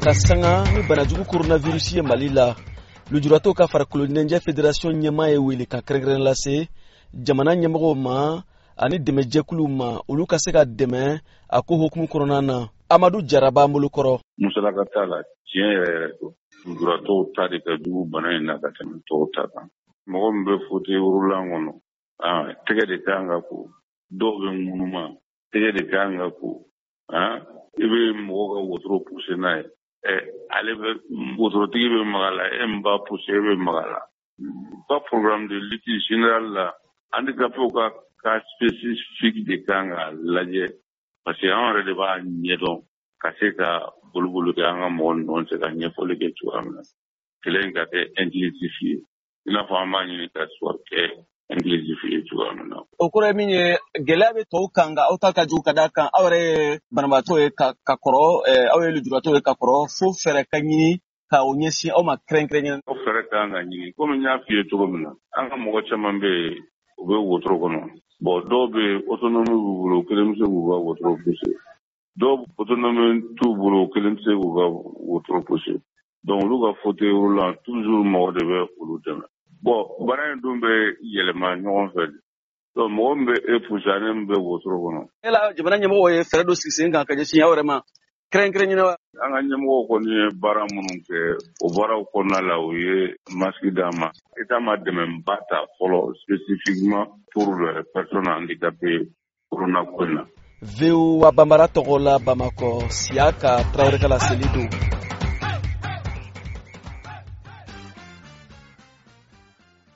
Kasanga ni banajugu coronavirus ye Mali la lujurato ka farakolo nenje fédération nyema ye wele ka kɛrɛnkɛrɛn lase jamana ɲɛmɔgɔw ma ani dɛmɛ jɛkulu ma olu ka se ka dɛmɛ a ko hukumu kɔnɔna na. Amadu Jaraba Molokɔrɔ musalaka t'a la tiɲɛ yɛrɛ to lujuratɔw ta de ka jugu bana in na ka tɛmɛ tɔw ta kan. Mɔgɔ min bɛ fauteuil roulant kɔnɔ tɛgɛ de kan ka ko, dɔw bɛ ŋunuma tɛgɛ de kan ka ko, i bɛ mɔgɔ ka wotoro poussé n'a ye, ale bɛ wotorotigi bɛ maga la, e min b'a poussé e bɛ maga la. Pas programme de lutte générale la handicapés ka cas spécifique de kan ka lajɛ parce que an yɛrɛ de b'a ɲɛdɔn ka se ka boliboli kɛ an ka mɔgɔ ninnu se ka ɲɛfɔli kɛ cogoya min na. Kɛlɛ ka kɛ inclusif ye i n'a fɔ an b'a ɲini ka sɔrɔ kɛ inclusif ye cogoya min na. O kɔrɔ ye min ye gɛlɛya bɛ tɔw kan nka aw ta ka jugu ka d'a kan aw yɛrɛ ye banabaatɔ ye ka kɔrɔ aw ye lujuratɔw ye ka kɔrɔ fo fɛɛrɛ ka ɲini ka o ɲɛsin aw ma kɛrɛnkɛrɛnnen. O fɛɛrɛ kan ka ɲini komi n y'a f'i ye cogo min na an ka mɔgɔ caman bɛ yen u bɛ wotoro kɔnɔ. Dɔw bɛ yen autonomie b'u bolo kelen bɛ se k'u ka wotoro poussé. Dɔw autonomie t'u bolo kelen bɛ se k'u ka wotoro poussé. Donc olu ka fauteuil roulant toujours mɔgɔ de bɛ olu dɛmɛ. Bana in dun bɛ yɛlɛma ɲɔgɔn fɛ. Donc mɔgɔ min bɛ e poussé ani min bɛ wotoro kɔnɔ. Yala jamana ɲɛmɔgɔ ye fɛɛrɛ dɔ sigi sen kan ka ɲɛsin aw yɛrɛ ma kɛrɛnkɛrɛnnen wa? An ka ɲɛmɔgɔ kɔni ye baara minnu kɛ o baaraw kɔnɔna la u ye masque d'an ma. État ma dɛmɛba ta fɔlɔ spécifiquement pour les personnes handicapées corona ko in na. VOA Bambara tɔgɔ la Bamakɔ Siaka Traoré Kala Selidu.